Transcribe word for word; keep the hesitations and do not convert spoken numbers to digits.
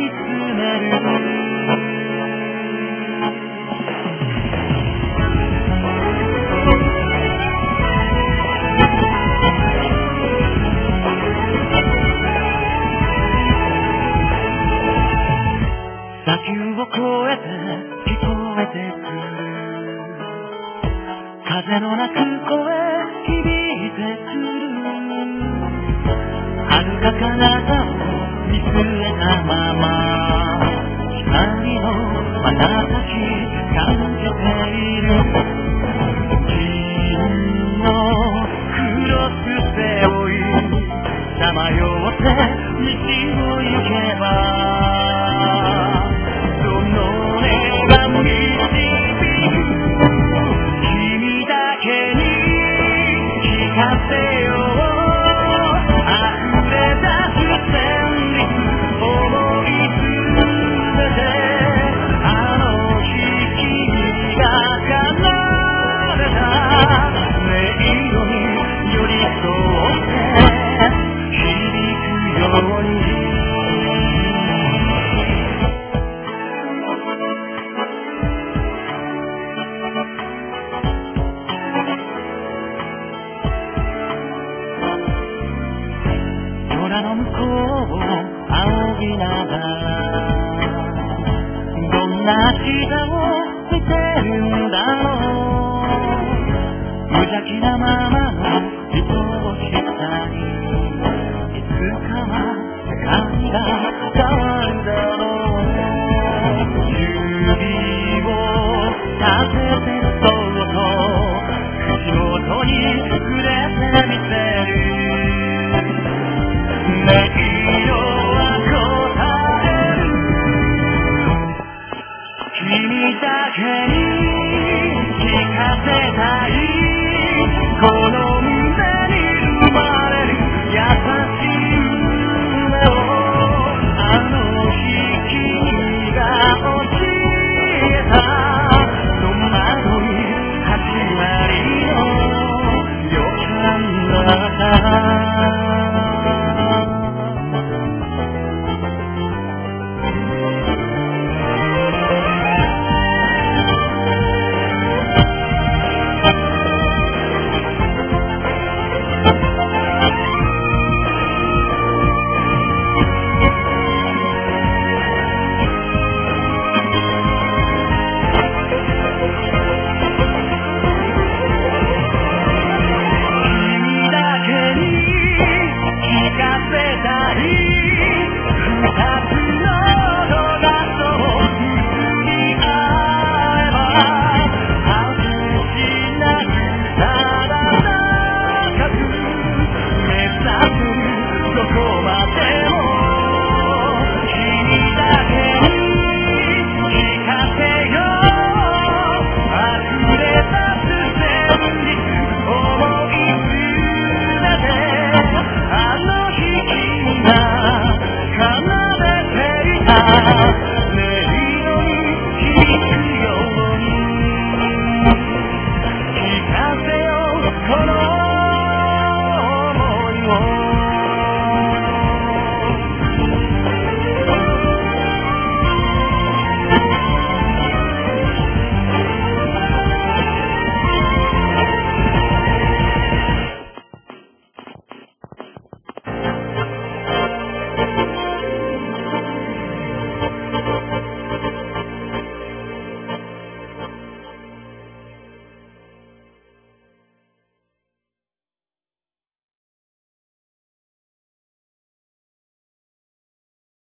つめる砂丘を越えて聞こえてくる風の鳴く声響いてくる遥か彼方を見据えたまま光の瞬き感じている金のクロス背負いさまよって道を行けば空の向こうを仰ぎながらどんな明日を見てるんだろう無邪気なままの人をしたいいつかは世界が変わるだろう指を立ててそうと口元に触れてみせる音色は答える君だけに聞かせたいこの胸に生まれる優しい夢をあの日君が教えた戸惑い始まりの予感だった聞かせたい